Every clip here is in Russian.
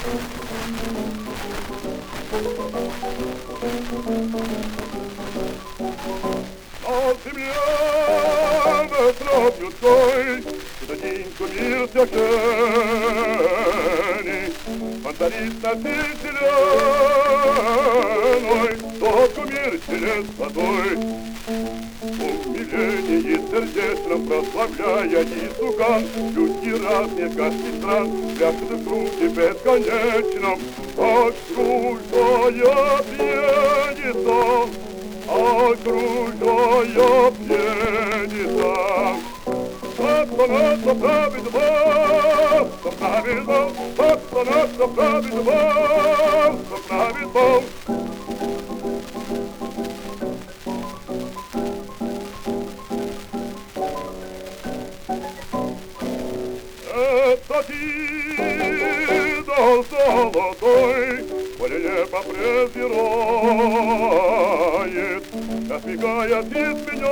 А земля на троп людской, за день кумир священный, Фонтанист на стиль зеленой, тот кумир через водой. В умилении сердечном прославляя Иисукан, люди разных каждый стран пляшут в круге бесконечном, окружая пьедестал, окружая пьедестал. Папа правит Бог, правит Бог, папа правит Бог, правит Бог. Это идол золотой, поле небо презирает, осмекает и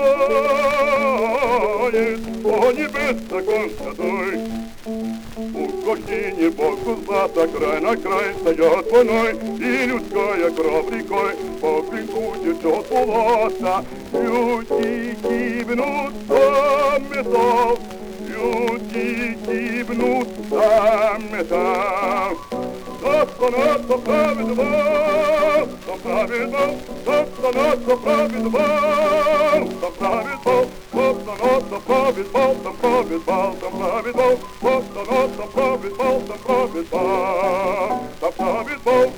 сменяет, о небес закон святой. У картине Богу злата край на край стоят войной, и людская кровь рекой по клинку течет полоса. Люди гибнут за металл, люди гибнут за металл. Собственно, правит Бог, правит Бог, собственно, правит Бог, правит Бог, собственно, правит Бог, правит Бог, правит Бог, собственно, правит Бог, правит Бог, правит Бог.